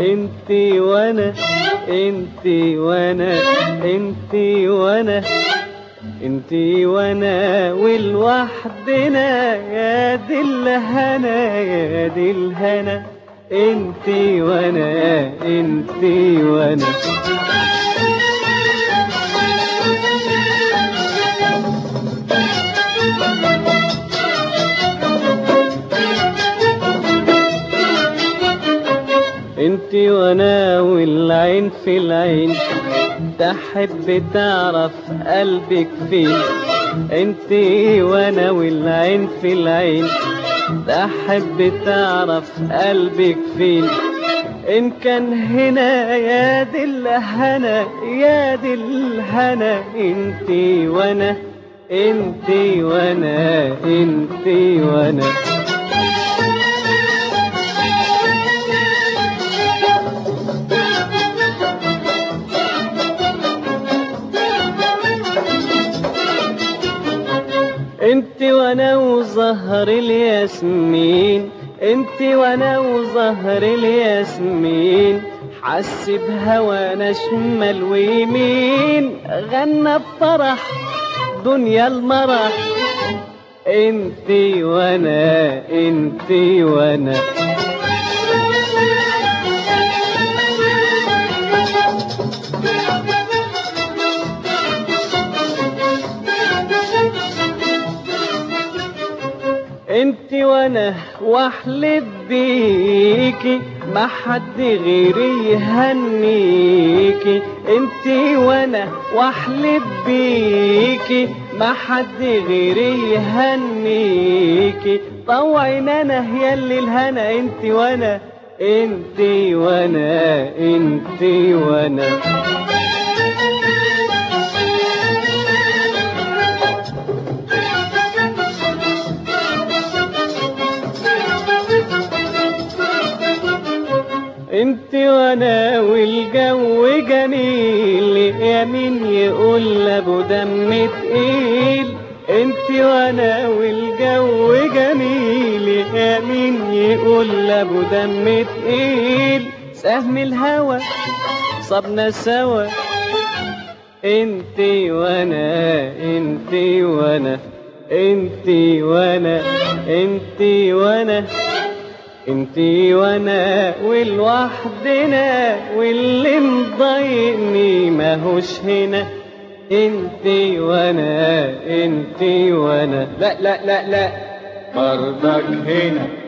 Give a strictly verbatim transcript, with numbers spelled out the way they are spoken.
انتي وانا انتي وانا انتي وانا انتي وانا والوحدنا يا دي الهنا يا دي الهنا انتي وانا انتي وانا انتي وانا والعين في العين تحب تعرف قلبك فين انتي وانا والعين في العين تحب تعرف قلبك فين ان كان هنا يا دي الهنا يا دي الهنا انتي وانا انتي وانا انتي وانا انتي وانا وزهر الياسمين انتي وانا وزهر الياسمين حس بهوانا شمال ويمين غنى بفرح دنيا المرح انتي وانا انتي وانا انتي وانا واحلف بيكي ما حد غيري يهنيكي انتي وانا واحلف بيكي ما حد غيري يهنيكي طوعنا انا ياللي الهنا انتي وانا انتي وانا انتي وانا انتي وانا والجو جميل يا مين يقول ابو دم تقيل انتي وانا والجو جميل يا مين يقول ابو دم تقيل سهم الهوى صبنا سوا انتي وانا انتي وانا انتي وانا انتي وانا انتي وانا والوحدنا واللي مضايقني ماهوش هنا انتي وانا انتي وانا لا لا لا لا برضك هنا